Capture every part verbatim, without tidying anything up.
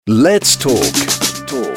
Let's talk. Talk.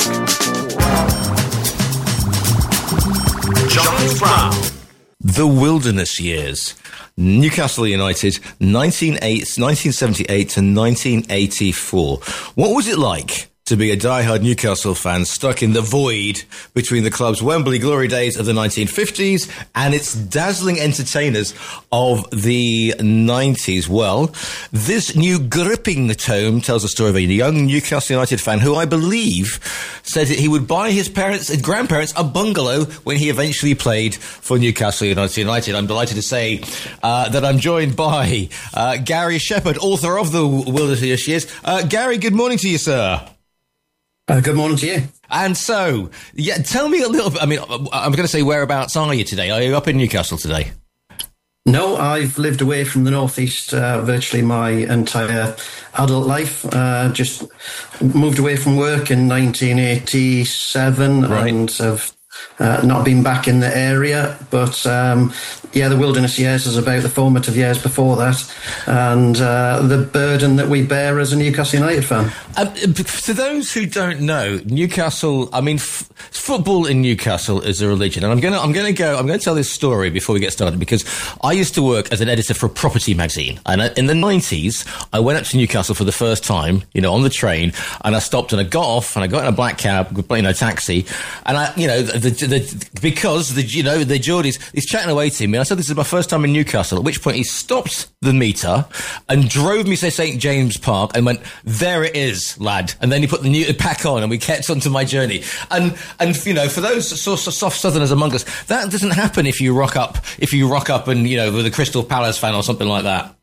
John Brown. The Wilderness Years. Newcastle United, nineteen seventy-eight to nineteen eighty-four. What was it like to be a diehard Newcastle fan stuck in the void between the club's Wembley glory days of the nineteen fifties and its dazzling entertainers of the nineties? Well, this new gripping tome tells the story of a young Newcastle United fan who I believe said that he would buy his parents and grandparents a bungalow when he eventually played for Newcastle United. I'm delighted to say uh, that I'm joined by uh, Gary Shepherd, author of The Wilderness Years. Uh, Gary, good morning to you, sir. Uh, good morning to you. And so, yeah, tell me a little bit. I mean, I'm going to say, whereabouts are you today? Are you up in Newcastle today? No, I've lived away from the northeast uh, virtually my entire adult life. Uh, just moved away from work in nineteen eighty-seven, right, and have uh, not been back in the area. But um, yeah, the Wilderness Years is about the formative years before that, and uh, the burden that we bear as a Newcastle United fan. Um, to those who don't know, Newcastle, I mean, f- football in Newcastle is a religion. And I'm going to, I'm going to go, I'm going to tell this story before we get started, because I used to work as an editor for a property magazine. And in the nineties, I went up to Newcastle for the first time, you know, on the train, and I stopped and I got off and I got in a black cab, you know, taxi. And I, you know, the, the, the because the, you know, the Geordies, he's chatting away to me. And I said, this is my first time in Newcastle, at which point he stopped the meter and drove me to Saint James Park and went, there it is, lad. And then he put the new pack on and we kept on to my journey. And, and, you know, for those sort of soft southerners among us, that doesn't happen if you rock up, if you rock up and, you know, with a Crystal Palace fan or something like that.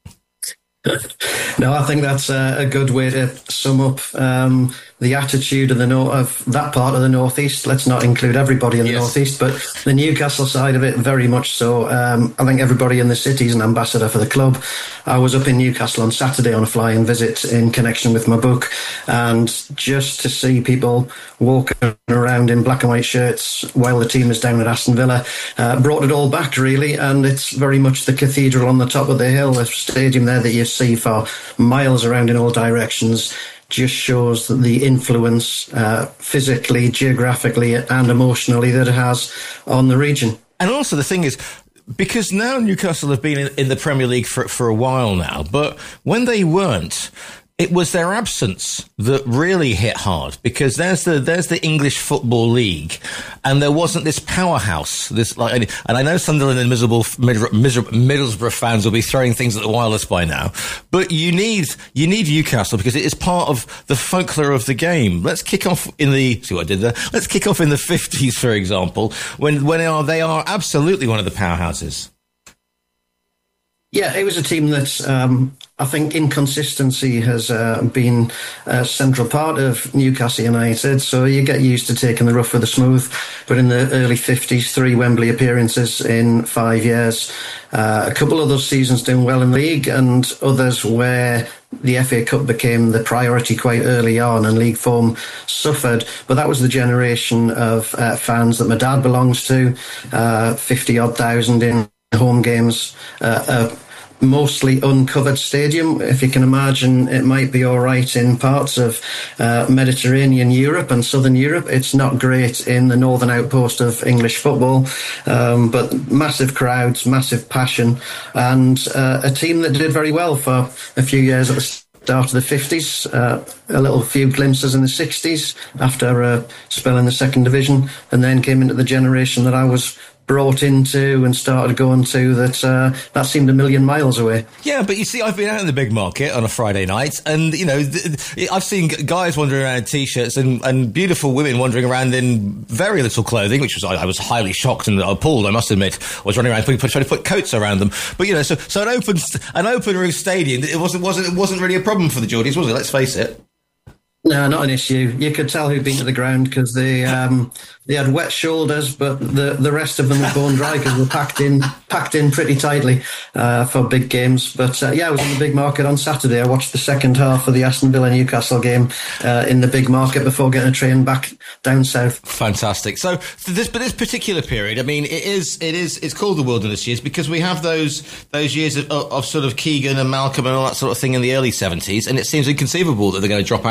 No, I think that's a, a good way to sum up um, the attitude of the nor- of that part of the northeast. Let's not include everybody in the yes. northeast, but the Newcastle side of it, very much so. Um, I think everybody in the city is an ambassador for the club. I was up in Newcastle on Saturday on a fly-in visit in connection with my book, and just to see people walking around in black and white shirts while the team is down at Aston Villa uh, brought it all back, really. And it's very much the cathedral on the top of the hill, the stadium there that you see for miles around in all directions, just shows the influence uh, physically, geographically and emotionally that it has on the region. And also the thing is, because now Newcastle have been in, in the Premier League for, for a while now, but when they weren't, it was their absence that really hit hard, because there's the there's the English Football League, and there wasn't this powerhouse. This like, and I know Sunderland and miserable, miserable Middlesbrough fans will be throwing things at the wireless by now, but you need you need Newcastle because it is part of the folklore of the game. Let's kick off in the see what I did there. Let's kick off in the fifties, for example, when when they are, they are absolutely one of the powerhouses. Yeah, it was a team that um, I think inconsistency has uh, been a central part of Newcastle United. So you get used to taking the rough with the smooth. But in the early fifties, three Wembley appearances in five years. Uh, a couple of those seasons doing well in the league, and others where the F A Cup became the priority quite early on and league form suffered. But that was the generation of uh, fans that my dad belongs to, uh, fifty odd thousand in home games, uh, a mostly uncovered stadium. If you can imagine, it might be all right in parts of uh, Mediterranean Europe and Southern Europe. It's not great in the northern outpost of English football, um, but massive crowds, massive passion, and uh, a team that did very well for a few years at the start of the fifties, uh, a little few glimpses in the sixties after a spell in the second division, and then came into the generation that I was brought into and started going to, that uh, that seemed a million miles away. Yeah, but you see, I've been out in the big market on a Friday night, and, you know, th- th- I've seen guys wandering around in T-shirts and, and beautiful women wandering around in very little clothing, which was, I, I was highly shocked and appalled, I must admit. I was running around trying to put coats around them. But, you know, so, so an open, an open roof stadium, it wasn't, wasn't, it wasn't really a problem for the Geordies, was it? Let's face it. No, not an issue. You could tell who'd been to the ground because they um, they had wet shoulders, but the, the rest of them were bone dry because they were packed in packed in pretty tightly uh, for big games. But uh, yeah, I was in the big market on Saturday. I watched the second half of the Aston Villa Newcastle game uh, in the big market before getting a train back down south. Fantastic. So this, but this particular period, I mean, it is it is it's called the Wilderness Years because we have those those years of, of sort of Keegan and Malcolm and all that sort of thing in the early seventies, and it seems inconceivable that they're going to drop out of the old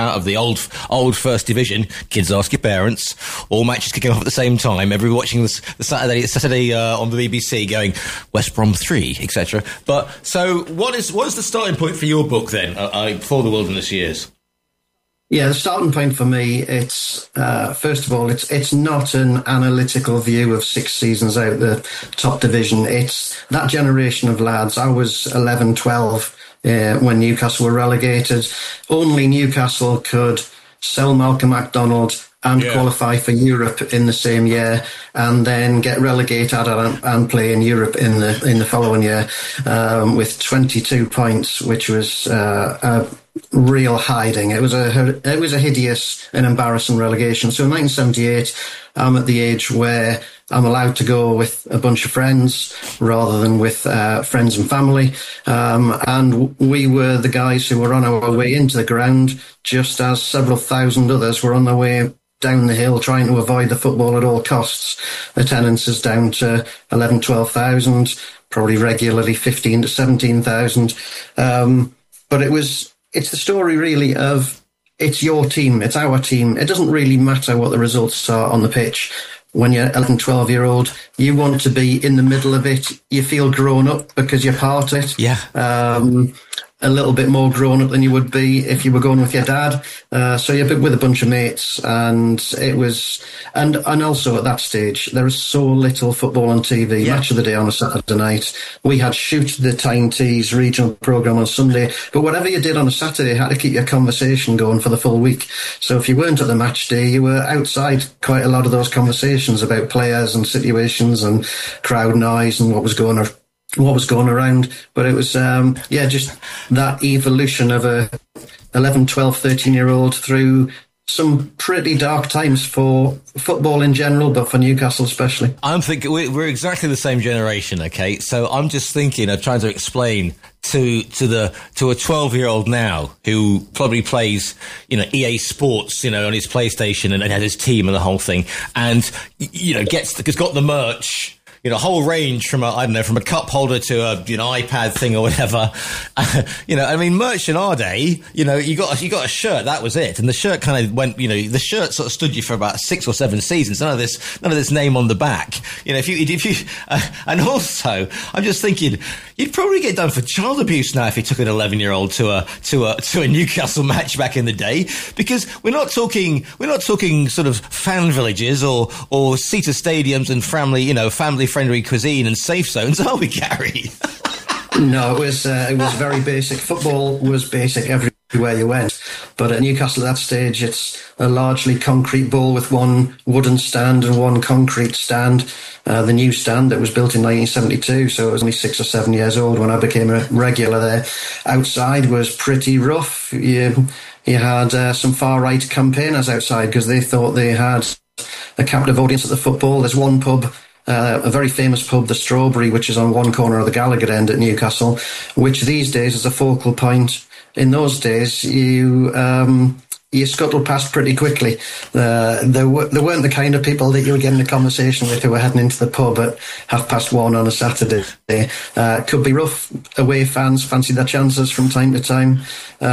old old First Division. Kids ask your parents. All matches kicking off at the same time. Everyone watching this, the Saturday Saturday uh, on the B B C, going West Brom three, et cetera. But so, what is what is the starting point for your book then? Uh, uh, for the Wilderness Years. Yeah, the starting point for me, it's, uh, first of all, it's it's not an analytical view of six seasons out the top division. It's that generation of lads. I was eleven, twelve uh, when Newcastle were relegated. Only Newcastle could sell Malcolm MacDonald and yeah. qualify for Europe in the same year, and then get relegated and, and play in Europe in the in the following year um, with twenty-two points, which was uh, a real hiding. It was a it was a hideous and embarrassing relegation. So in nineteen seventy-eight, I'm at the age where I'm allowed to go with a bunch of friends rather than with uh, friends and family. Um, and we were the guys who were on our way into the ground, just as several thousand others were on their way down the hill trying to avoid the football at all costs. Attendance is down to eleven, twelve thousand, probably regularly fifteen to seventeen thousand. Um, but it was, it's the story really of it's your team, it's our team. It doesn't really matter what the results are on the pitch. When you're eleven, twelve year old, you want to be in the middle of it. You feel grown up because you're part of it. Yeah. Um, a little bit more grown up than you would be if you were going with your dad. Uh, so you're with a bunch of mates, and it was, and, and also at that stage, there was so little football on T V. Yeah. Match of the day on a Saturday night. We had Shoot the Tyne Tees regional programme on Sunday, but whatever you did on a Saturday had to keep your conversation going for the full week. So if you weren't at the match day, you were outside quite a lot of those conversations about players and situations and crowd noise and what was going on. what was going around. But it was, um, yeah, just that evolution of a eleven, twelve, thirteen year old through some pretty dark times for football in general, but for Newcastle especially. I'm thinking we're exactly the same generation, okay? So I'm just thinking of trying to explain to to the to a twelve year old now who probably plays, you know, E A Sports, you know, on his PlayStation and, and had his team and the whole thing, and you know gets has got the merch. You know, a whole range from a, I don't know, from a cup holder to a, you know, iPad thing or whatever. Uh, you know, I mean, merch in our day, you know, you got, you got a shirt, that was it. And the shirt kind of went, you know, the shirt sort of stood you for about six or seven seasons. None of this, none of this name on the back. You know, if you, if you, uh, and also, I'm just thinking, you'd probably get done for child abuse now if you took an eleven year old to a, to a, to a Newcastle match back in the day, because we're not talking, we're not talking sort of fan villages or, or seater stadiums and family, you know, family friendly cuisine and safe zones, are we, Gary? No, it was uh, it was very basic. Football was basic everywhere you went. But at Newcastle at that stage, it's a largely concrete ball with one wooden stand and one concrete stand. Uh, the new stand that was built in nineteen seventy-two, so I was only six or seven years old when I became a regular there. Outside was pretty rough. You, you had uh, some far-right campaigners outside because they thought they had a captive audience at the football. There's one pub, Uh, a very famous pub, the Strawberry, which is on one corner of the Gallagher end at Newcastle, which these days is a focal point. In those days, you um, you scuttled past pretty quickly. Uh, there, w- there weren't the kind of people that you were getting a conversation with who were heading into the pub at half past one on a Saturday. Uh, could be rough. Away fans fancied their chances from time to time.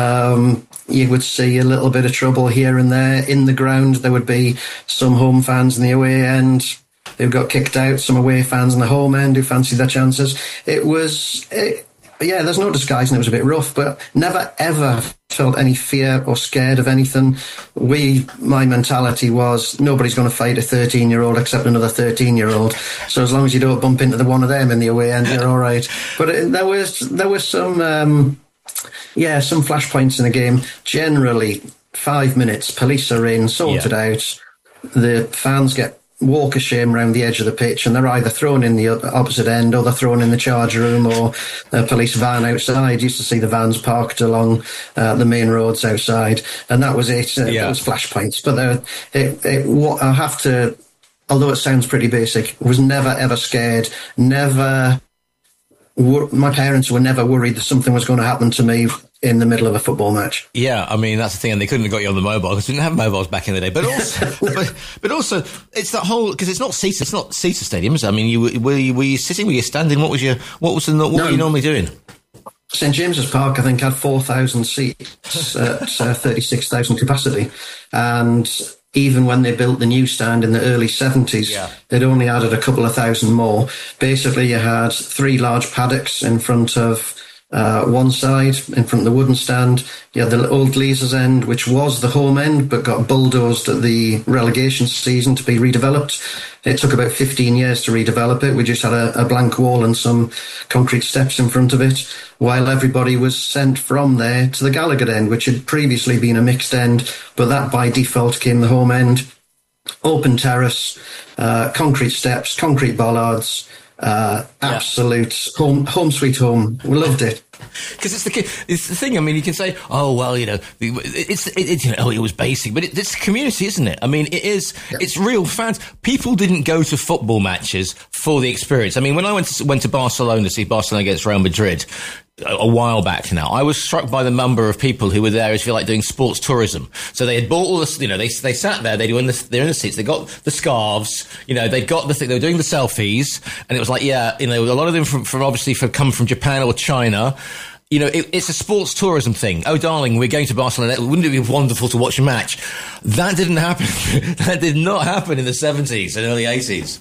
Um, you would see a little bit of trouble here and there. In the ground, there would be some home fans in the away end who got kicked out, some away fans in the home end who fancied their chances. It was, it, yeah, there's no disguising it was a bit rough, but never ever felt any fear or scared of anything. We, my mentality was, nobody's going to fight a thirteen year old except another thirteen year old. So as long as you don't bump into the one of them in the away end, you're all right. But it, there was, there was some, um, yeah, some flashpoints in the game. Generally, five minutes, police are in, sorted yeah. out. The fans get walk of shame around the edge of the pitch, and they're either thrown in the opposite end or they're thrown in the charge room or a police van outside. Used to see the vans parked along uh, the main roads outside, and that was it. Uh, yeah. It was flashpoints. But uh, it, it, what I have to, although it sounds pretty basic, was never ever scared. Never. My parents were never worried that something was going to happen to me in the middle of a football match. Yeah, I mean, that's the thing, and they couldn't have got you on the mobile because we didn't have mobiles back in the day. But also, but, but also, it's that whole, because it's not Caesar, it's not Caesar stadiums. I mean, you were you, were you sitting, were you standing? What was your, what was the, what no. were you normally doing? St James's Park, I think, had four thousand seats at uh, thirty-six thousand capacity. And even when they built the new stand in the early seventies, yeah. they'd only added a couple of thousand more. Basically, you had three large paddocks in front of uh, one side, in front of the wooden stand. You had the old Leazes End, which was the home end, but got bulldozed at the relegation season to be redeveloped. It took about fifteen years to redevelop it. We just had a, a blank wall and some concrete steps in front of it, while everybody was sent from there to the Gallagher End, which had previously been a mixed end, but that by default came the home end. Open terrace, uh, concrete steps, concrete bollards, uh, absolute yeah. home, home sweet home. We loved it. Because it's the it's the thing. I mean, you can say, "Oh, well, you know, it's it's you know, oh, it was basic," but it, it's community, isn't it? I mean, it is. Yeah. It's real fans. People didn't go to football matches for the experience. I mean, when I went to, went to Barcelona to see Barcelona against Real Madrid a, a while back now, I was struck by the number of people who were there, if you like, doing sports tourism. So they had bought all this, you know, they they sat there, they were in the, they're in the seats, they got the scarves, you know, they got the thing, they were doing the selfies, and it was like, yeah, you know, a lot of them from, from obviously from, come from Japan or China. You know, it, it's a sports tourism thing. Oh, darling, we're going to Barcelona. Wouldn't it be wonderful to watch a match? That didn't happen. That did not happen in the seventies and early eighties.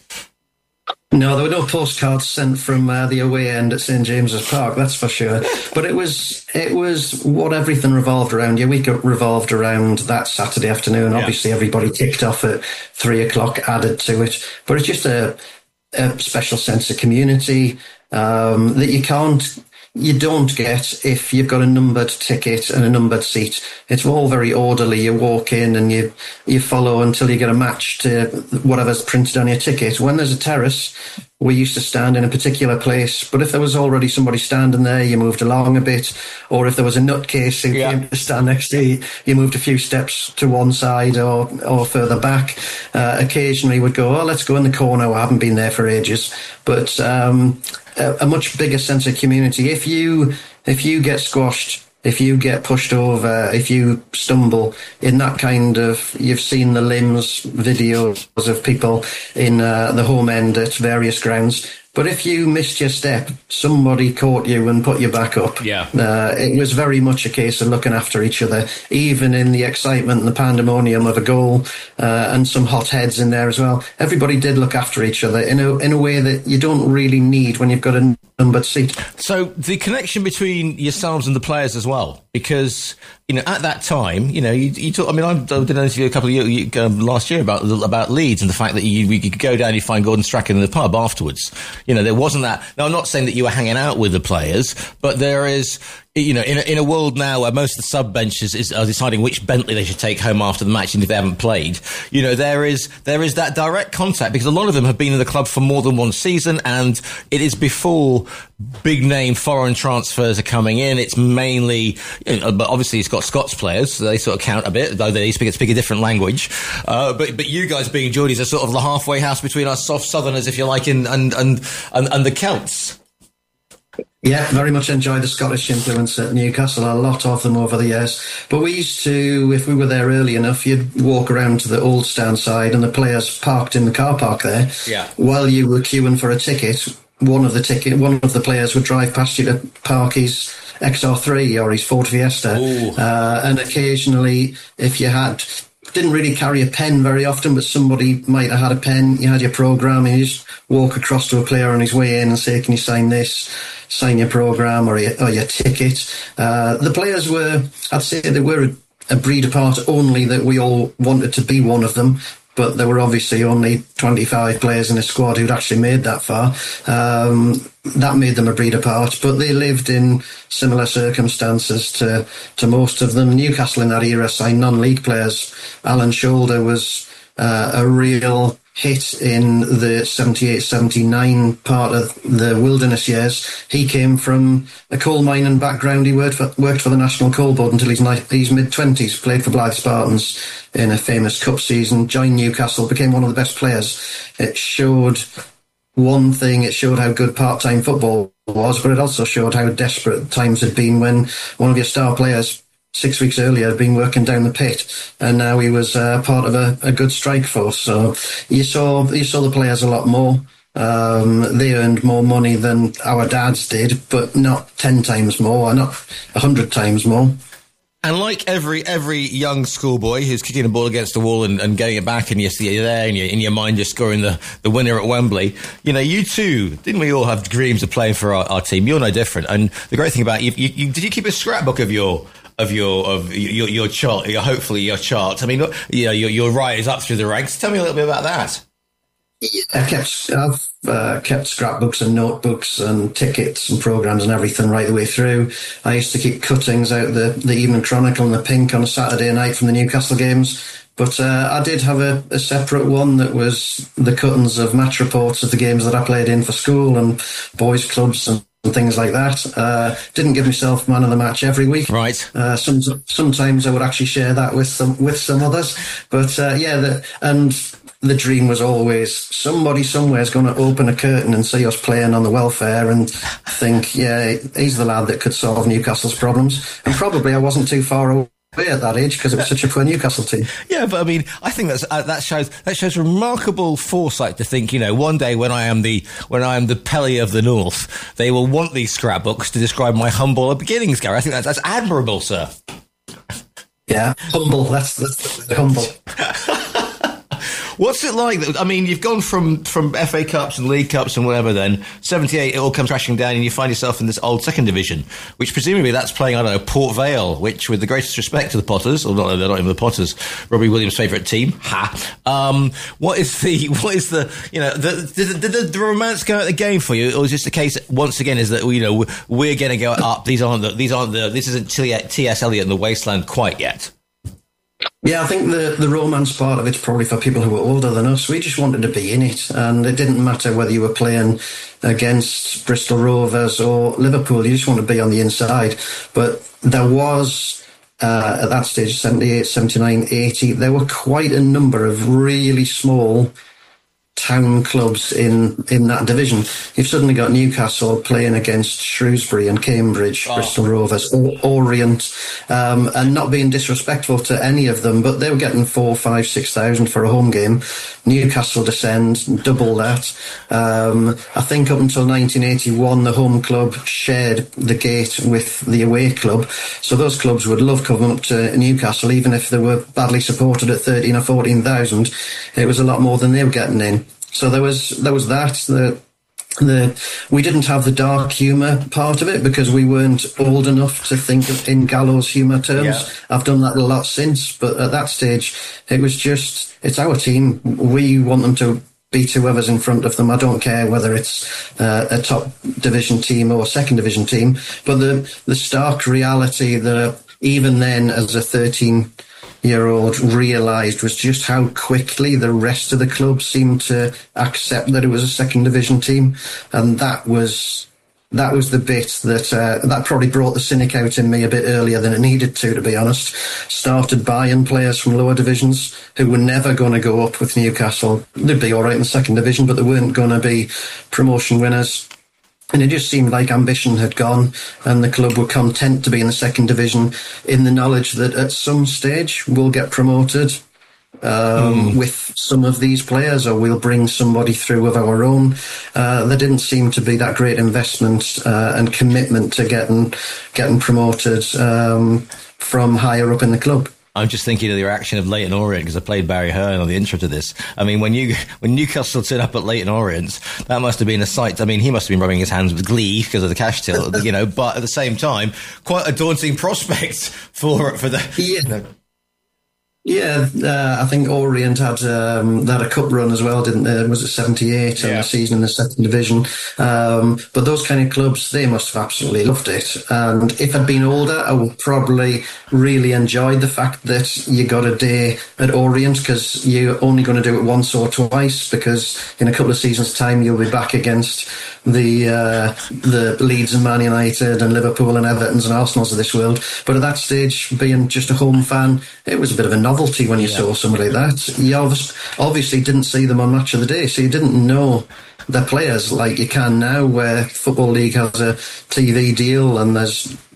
No, there were no postcards sent from uh, the away end at St James's Park, that's for sure. But it was it was what everything revolved around. Your week revolved around that Saturday afternoon. Yeah. Obviously, everybody kicked off at three o'clock, added to it. But it's just a, a special sense of community um, that you can't... You don't get if you've got a numbered ticket and a numbered seat. It's all very orderly. You walk in and you you follow until you get a match to whatever's printed on your ticket. When there's a terrace, we used to stand in a particular place, but if there was already somebody standing there, you moved along a bit, or if there was a nutcase who yeah. came to stand next to you, you moved a few steps to one side or or further back. Uh, occasionally we'd go, oh, let's go in the corner. I haven't been there for ages. But um, a, a much bigger sense of community. If you if you get squashed, if you get pushed over, if you stumble in that kind of, you've seen the limbs videos of people in uh, the home end at various grounds. But if you missed your step, somebody caught you and put you back up. Yeah. Uh, it was very much a case of looking after each other, even in the excitement and the pandemonium of a goal, uh, and some hot heads in there as well. Everybody did look after each other in a, in a way that you don't really need when you've got a numbered seat. So the connection between yourselves and the players as well, because, you know, at that time, you know, you, you talk, I mean, I did an interview a couple of years um, last year about about Leeds and the fact that you, you could go down and you find Gordon Strachan in the pub afterwards. You know, there wasn't that. Now, I'm not saying that you were hanging out with the players, but there is, you know, in a, in a world now where most of the sub benches is, are deciding which Bentley they should take home after the match, and if they haven't played, you know, there is there is that direct contact, because a lot of them have been in the club for more than one season, and it is before big name foreign transfers are coming in. It's mainly, you know, but obviously it's got Scots players, so they sort of count a bit, though they speak, speak a different language. Uh, but but you guys being Geordies are sort of the halfway house between us soft Southerners, if you like, and and and and, and the Celts. Yeah, very much enjoyed the Scottish influence at Newcastle, a lot of them over the years. But we used to, if we were there early enough, you'd walk around to the old stand side and the players parked in the car park there. Yeah. While you were queuing for a ticket, one of the ticket, one of the players would drive past you to park his X R three or his Ford Fiesta. Uh, and occasionally, if you had... didn't really carry a pen very often, but somebody might have had a pen. You had your programme, and you just walk across to a player on his way in and say, can you sign this, sign your programme or your, or your ticket. Uh, the players were, I'd say they were a, a breed apart, only that we all wanted to be one of them. But there were obviously only twenty-five players in a squad who'd actually made that far. Um, that made them a breed apart, but they lived in similar circumstances to, to most of them. Newcastle in that era signed non-league players. Alan Shoulder was uh, a real hit in the seventy-eight seventy-nine part of the wilderness years. He came from a coal mining background. He worked for, worked for the National Coal Board until his, his mid-twenties, played for Blythe Spartans in a famous cup season, joined Newcastle, became one of the best players. It showed one thing, it showed how good part-time football was, but it also showed how desperate times had been when one of your star players six weeks earlier had been working down the pit, and now he was uh, part of a, a good strike force. So you saw you saw the players a lot more. Um, they earned more money than our dads did, but not ten times more, or not a hundred times more. And like every every young schoolboy who's kicking a ball against the wall and, and getting it back, and you're, you're there, and you're, in your mind you're scoring the, the winner at Wembley, you know, you too, didn't we all have dreams of playing for our, our team? You're no different. And the great thing about you, you, you, did you keep a scrapbook of your of your of your your chart? Your, hopefully your chart. I mean, you know, your your rise up through the ranks. Tell me a little bit about that. Yeah, I kept, I've uh, kept scrapbooks and notebooks and tickets and programmes and everything right the way through. I used to keep cuttings out the, the Evening Chronicle and the Pink on a Saturday night from the Newcastle games. But uh, I did have a, a separate one that was the cuttings of match reports of the games that I played in for school and boys' clubs and and things like that. Uh, didn't give myself man of the match every week. Right. Uh, some, sometimes I would actually share that with some with some others. But uh, yeah, the, and the dream was always somebody somewhere is going to open a curtain and see us playing on the welfare and think, yeah, he's the lad that could solve Newcastle's problems. And probably I wasn't too far away at that age because it was such a poor Newcastle team. Yeah, but I mean, I think that's uh, that shows that shows remarkable foresight to think, you know, one day when I am the when I am the Pelly of the North, they will want these scrapbooks to describe my humble beginnings, Gary. I think that's that's admirable, sir. Yeah, humble. That's that's humble. What's it like? I mean, you've gone from, from F A Cups and League Cups and whatever then. seventy-eight, it all comes crashing down and you find yourself in this old second division, which presumably that's playing, I don't know, Port Vale, which with the greatest respect to the Potters, or not, they're not even the Potters, Robbie Williams' favourite team, ha. Um, what is the, what is the, you know, the, did the, the, the romance go out the game for you? Or is this the case, once again, is that, you know, we're going to go up, these aren't the, these aren't the, this isn't T S Eliot in the wasteland quite yet? Yeah, I think the, the romance part of it's probably for people who were older than us. We just wanted to be in it, and it didn't matter whether you were playing against Bristol Rovers or Liverpool. You just want to be on the inside. But there was, uh, at that stage, seventy-eight, seventy-nine, eighty, there were quite a number of really small town clubs in, in that division. You've suddenly got Newcastle playing against Shrewsbury and Cambridge, oh. Bristol Rovers, or Orient, um, and not being disrespectful to any of them, but they were getting four, five, six thousand for a home game. Newcastle descend, double that. Um, I think up until nineteen eighty-one, the home club shared the gate with the away club, so those clubs would love coming up to Newcastle, even if they were badly supported at thirteen or fourteen thousand. It was a lot more than they were getting in. So there was there was that. The the we didn't have the dark humour part of it because we weren't old enough to think of in gallows humour terms. Yeah. I've done that a lot since, but at that stage, it was just it's our team. We want them to beat whoever's in front of them. I don't care whether it's uh, a top division team or a second division team. But the the stark reality that even then, as a thirteen year old realised was just how quickly the rest of the club seemed to accept that it was a second division team, and that was that was the bit that uh, that probably brought the cynic out in me a bit earlier than it needed to, to be honest. Started buying players from lower divisions who were never going to go up with Newcastle. They'd be all right in the second division, but they weren't going to be promotion winners. And it just seemed like ambition had gone and the club were content to be in the second division in the knowledge that at some stage we'll get promoted um, mm. with some of these players, or we'll bring somebody through of our own. Uh, there didn't seem to be that great investment uh, and commitment to getting, getting promoted um, from higher up in the club. I'm just thinking of the reaction of Leyton Orient because I played Barry Hearn on the intro to this. I mean, when you when Newcastle turned up at Leyton Orient, that must have been a sight. I mean, he must have been rubbing his hands with glee because of the cash till, you know. But at the same time, quite a daunting prospect for for the. Yeah. You know. Yeah, uh, I think Orient had um, they had a cup run as well, didn't they? Was it seventy-eight yeah. and a season in the second division? Um, but those kind of clubs, they must have absolutely loved it. And if I'd been older, I would probably really enjoyed the fact that you got a day at Orient because you're only going to do it once or twice, because in a couple of seasons' time you'll be back against the uh, the Leeds and Man United and Liverpool and Evertons and Arsenals of this world. But at that stage, being just a home fan, it was a bit of a novelty when you yeah. saw somebody like that. You obviously didn't see them on Match of the Day, so you didn't know their players like you can now, where Football League has a T V deal and there's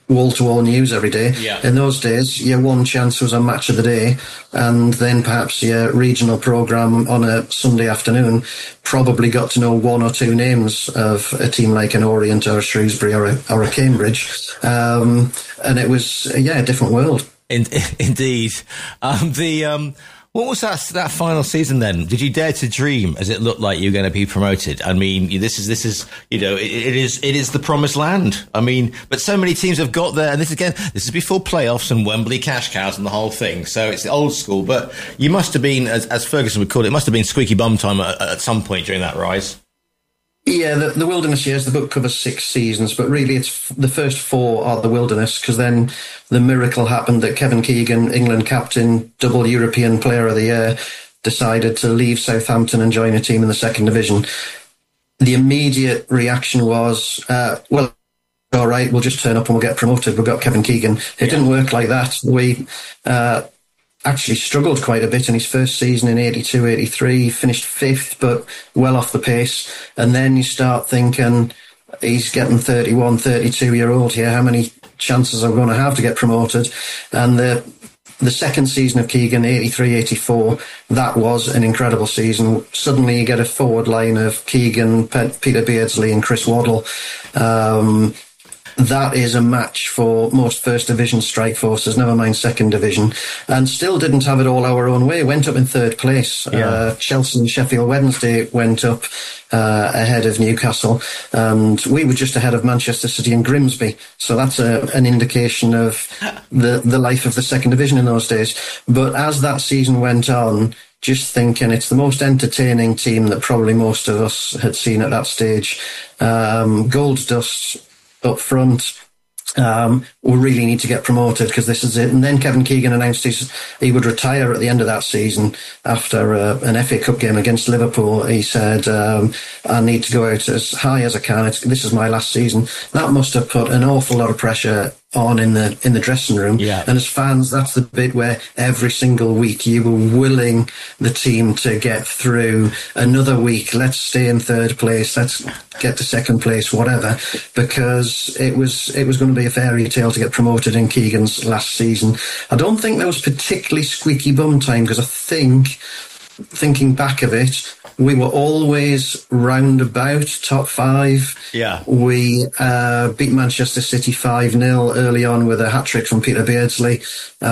wall-to-wall news every day. Yeah. In those days, your one chance was a match of the day, and then perhaps your regional programme on a Sunday afternoon probably got to know one or two names of a team like an Orient or a Shrewsbury or a, or a Cambridge. Um, and it was, yeah, a different world. In, indeed. Um, the... Um What was that that final season then? Did you dare to dream, as it looked like you were going to be promoted? I mean, this is this is you know it, it is it is the promised land. I mean, but so many teams have got there, and this again, this is before playoffs and Wembley cash cows and the whole thing. So it's the old school. But you must have been, as, as Ferguson would call it, it must have been squeaky bum time at, at some point during that rise. Yeah, the, the Wilderness years, the book covers six seasons, but really it's the first four are the Wilderness, because then the miracle happened that Kevin Keegan, England captain, double European Player of the Year, decided to leave Southampton and join a team in the second division. The immediate reaction was, uh, well, all right, we'll just turn up and we'll get promoted. We've got Kevin Keegan. It yeah. didn't work like that. We... Uh, actually struggled quite a bit in his first season in eighty-two eighty-three, finished fifth, but well off the pace. And then you start thinking, he's getting thirty-one, thirty-two year old here. How many chances are we going to have to get promoted? And the the second season of Keegan, eighty-three eighty-four, that was an incredible season. Suddenly you get a forward line of Keegan, Pe- Peter Beardsley and Chris Waddle. Um, That is a match for most First Division strike forces, never mind Second Division, and still didn't have it all our own way. Went up in third place. Yeah. Uh, Chelsea and Sheffield Wednesday went up uh, ahead of Newcastle, and we were just ahead of Manchester City and Grimsby. So that's a, an indication of the, the life of the Second Division in those days. But as that season went on, just thinking it's the most entertaining team that probably most of us had seen at that stage. Um, Gold Dust up front, um, we really need to get promoted because this is it. And then Kevin Keegan announced his, he would retire at the end of that season after uh, an F A Cup game against Liverpool. He said, um, I need to go out as high as I can. It's, this is my last season. That must have put an awful lot of pressure on in the in the dressing room. Yeah. And as fans, that's the bit where every single week you were willing the team to get through another week. Let's stay in third place. Let's get to second place, whatever, because it was it was going to be a fairy tale to get promoted in Keegan's last season. I don't think there was particularly squeaky bum time, because I think, thinking back of it, we were always round about top five. Yeah. We uh, beat Manchester City five nil early on with a hat-trick from Peter Beardsley.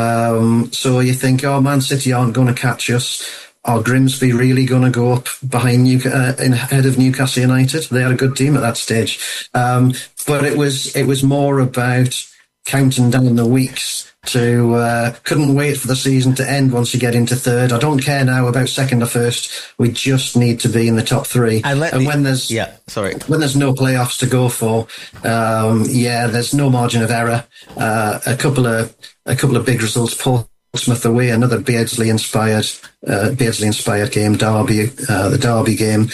Um, so you think, oh, Man City aren't going to catch us. Are Grimsby really going to go up behind New, uh, in ahead of Newcastle United? They had a good team at that stage. Um, but it was it was more about counting down the weeks to uh, couldn't wait for the season to end once you get into third. I don't care now about second or first. We just need to be in the top three. And, let and me, when there's yeah, sorry, when there's no playoffs to go for, um, yeah, there's no margin of error. Uh, a couple of a couple of big results. Portsmouth away, another Beardsley inspired uh, Beardsley inspired game. Derby, uh, the Derby game,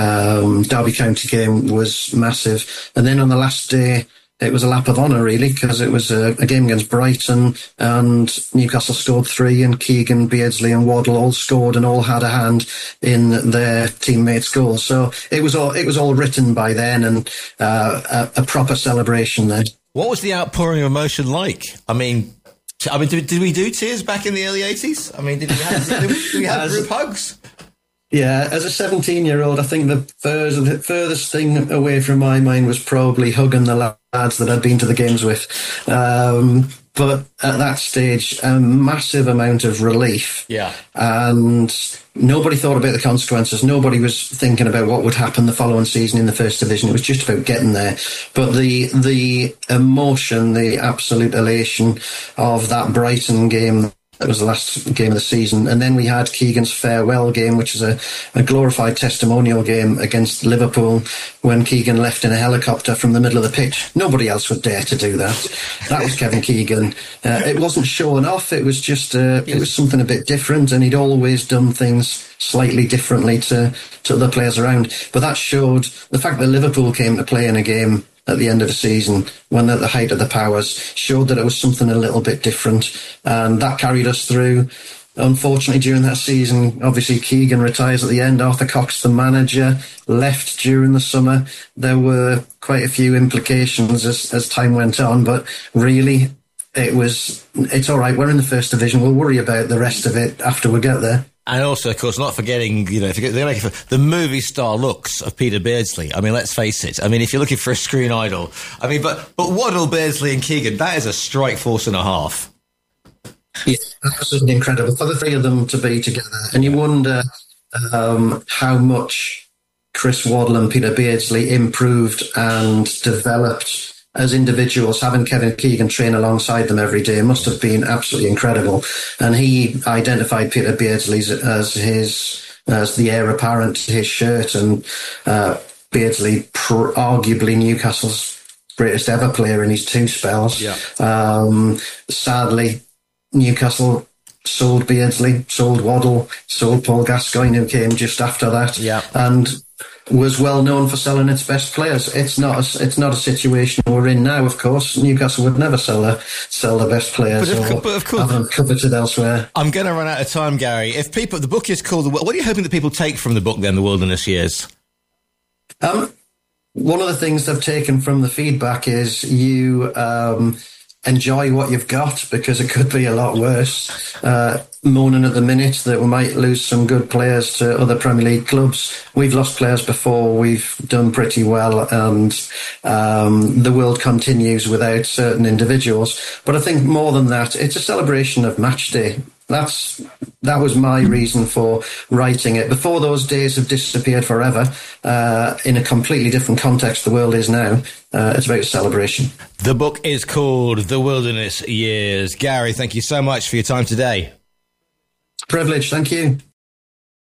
um, Derby County game was massive. And then on the last day, it was a lap of honour, really, because it was a, a game against Brighton, and Newcastle scored three, and Keegan, Beardsley and Waddle all scored and all had a hand in their teammates' goals. So it was all it was all written by then, and uh, a, a proper celebration then. What was the outpouring of emotion like? I mean, I mean, did, did we do tears back in the early eighties? I mean, did we have, did we, did we have group hugs? Yeah, as a seventeen-year-old, I think the furthest, the furthest thing away from my mind was probably hugging the lads that I'd been to the games with. Um, but at that stage, a massive amount of relief. Yeah. And nobody thought about the consequences. Nobody was thinking about what would happen the following season in the First Division. It was just about getting there. But the the emotion, the absolute elation of that Brighton game, that was the last game of the season. And then we had Keegan's farewell game, which is a, a glorified testimonial game against Liverpool, when Keegan left in a helicopter from the middle of the pitch. Nobody else would dare to do that. That was Kevin Keegan. Uh, it wasn't showing off. It was just, uh, it was something a bit different, and he'd always done things slightly differently to, to other players around. But that showed the fact that Liverpool came to play in a game at the end of the season, when at the height of the powers, showed that it was something a little bit different. And that carried us through unfortunately, during that season, obviously Keegan retires at the end. Arthur Cox, the manager, left during the summer. There were quite a few implications as, as time went on, but really, it was, it's all right. We're in the first division. We'll worry about the rest of it after we get there. And also, of course, not forgetting, you know, if you, they're making the movie star looks of Peter Beardsley. I mean, let's face it. I mean, if you're looking for a screen idol, I mean, but but Waddle, Beardsley, and Keegan, that is a strike force and a half. Yeah, absolutely incredible for the three of them to be together. And you wonder um, how much Chris Waddle and Peter Beardsley improved and developed as individuals. Having Kevin Keegan train alongside them every day must have been absolutely incredible. And he identified Peter Beardsley as his, as the heir apparent to his shirt. And uh, Beardsley, pr- arguably Newcastle's greatest ever player in his two spells. Yeah. Um, sadly, Newcastle sold Beardsley, sold Waddle, sold Paul Gascoigne, who came just after that. Yeah. And was well known for selling its best players. It's not a, it's not a situation we're in now, of course. Newcastle would never sell their, sell their best players but of, or but of course, have them coveted elsewhere. I'm going to run out of time, Gary. If people, the book is called, The, what are you hoping that people take from the book then, The Wilderness Years? Um, one of the things they've taken from the feedback is you um, enjoy what you've got, because it could be a lot worse. Uh, moaning at the minute that we might lose some good players to other Premier League clubs. We've lost players before. We've done pretty well, and um, the world continues without certain individuals. But I think more than that, it's a celebration of match day. That's that was my reason for writing it. Before those days have disappeared forever, uh, in a completely different context the world is now, uh, it's about celebration. The book is called The Wilderness Years. Gary, thank you so much for your time today. Privilege, thank you.